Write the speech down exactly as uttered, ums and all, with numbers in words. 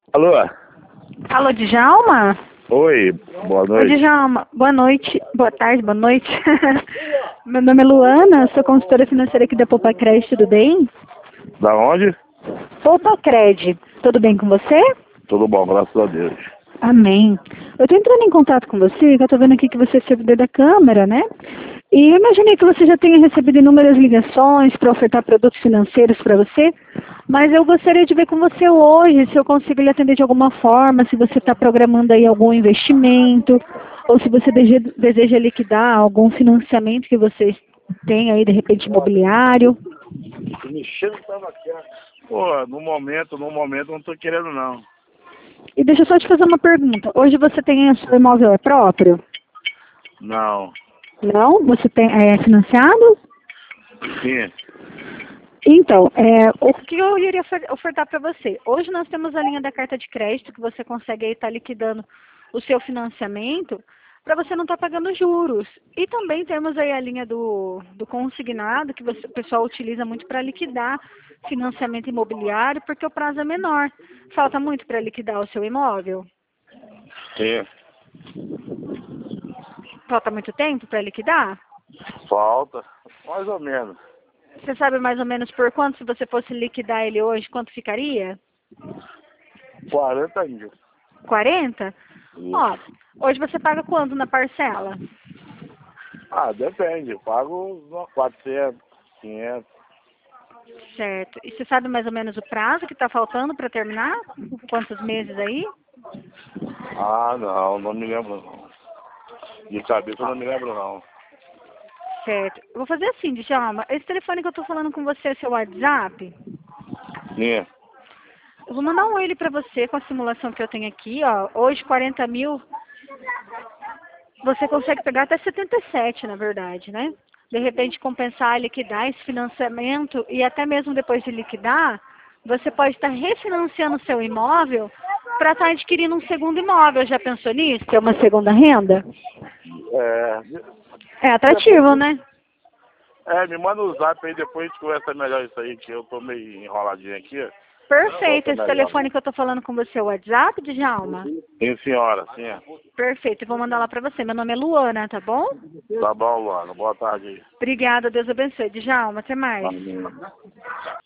Alô? Alô, Djalma? Oi, boa Oi, noite. Djalma. Boa noite. Boa tarde, boa noite. Meu nome é Luana, sou consultora financeira aqui da Popacred, tudo bem? Da onde? Popacred, tudo bem com você? Tudo bom, graças a Deus. Amém. Eu tô entrando em contato com você, que eu tô vendo aqui que você é servidor da Câmara, né? E eu imaginei que você já tenha recebido inúmeras ligações para ofertar produtos financeiros para você, mas eu gostaria de ver com você hoje se eu consigo lhe atender de alguma forma, se você está programando aí algum investimento, ou se você deseja, deseja liquidar algum financiamento que você tem aí, de repente, imobiliário. Pô, no momento, no momento não tô querendo não. E deixa eu só te fazer uma pergunta. Hoje você tem o seu imóvel próprio? Não. Não? Você tem, é financiado? Sim. Então, é, o que eu iria ofer- ofertar para você? Hoje nós temos a linha da carta de crédito, que você consegue aí estar liquidando o seu financiamento para você não estar pagando juros. E também temos aí a linha do, do consignado, que você- o pessoal utiliza muito para liquidar financiamento imobiliário, porque o prazo é menor. Falta muito para liquidar o seu imóvel? Sim. Falta muito tempo para liquidar? Falta. Mais ou menos. Você sabe mais ou menos por quanto, se você fosse liquidar ele hoje, quanto ficaria? quarenta mil. quarenta? Ó, Isso. hoje você paga quanto na parcela? Ah, depende. Eu pago uns quatrocentos, quinhentos. Certo. E você sabe mais ou menos o prazo que está faltando para terminar? Quantos meses aí? Ah, não, não me lembro não. De cabeça eu não me lembro não. Certo. Eu vou fazer assim, Djalma. Esse telefone que eu estou falando com você é seu WhatsApp? Sim. Eu vou mandar um ele para você com a simulação que eu tenho aqui, ó. Hoje quarenta mil, você consegue pegar até setenta e sete, na verdade, né? De repente compensar, liquidar esse financiamento e até mesmo depois de liquidar, você pode estar refinanciando o seu imóvel para estar adquirindo um segundo imóvel. Já pensou nisso? Ter uma segunda renda? É, É atrativo, né? é, me manda o zap aí, depois a gente conversa melhor isso aí, que eu tô meio enroladinho aqui. Perfeito. Esse Conversa melhor. telefone que eu tô falando com você é o WhatsApp, Djalma? Sim, senhora, sim. Perfeito. Eu vou mandar lá para você. Meu nome é Luana, tá bom? Tá bom, Luana. Boa tarde aí. Obrigada. Deus abençoe. Djalma, até mais. Amém.